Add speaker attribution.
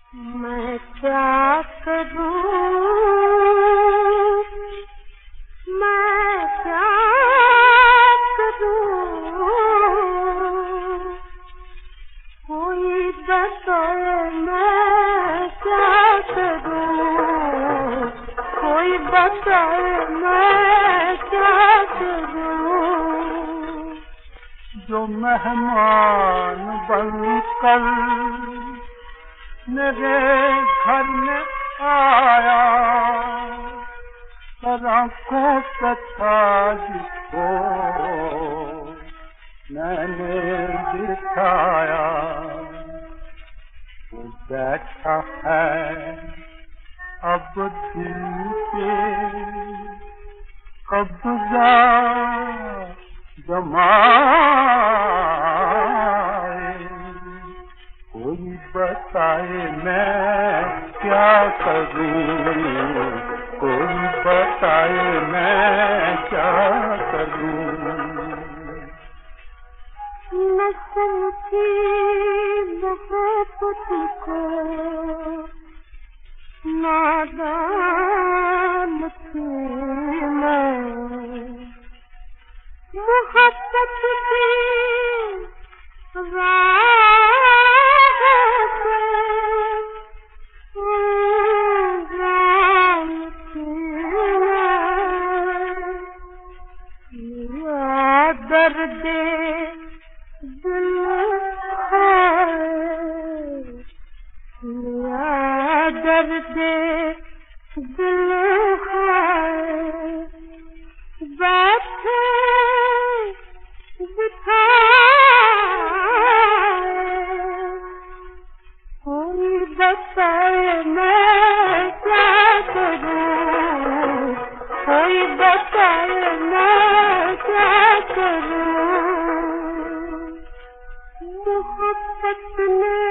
Speaker 1: मैं क्या करूं, मैं क्या करूं, कोई बताए मैं क्या करूं, कोई बताए मैं क्या करूं।
Speaker 2: जो मेहमान बनकर मेरे घर में आया, आंखों पे ताज को मैंने दिखाया। वो बैठा है अब दिल पे कब्जा जमाए, कोई बताए मैं क्या करूं, कोई बताए मैं क्या करूं।
Speaker 1: न समझी मोहब्बत को, नादान थी मैं, मोहब्बत की राह पे गुमराह थी मैं। या दर्द दिल है, या दर्द दिल है, बैठे बिठाए, कोई बताए मैं क्या करूं, कोई बताए मैं क्या करूं। मोहब्बत ने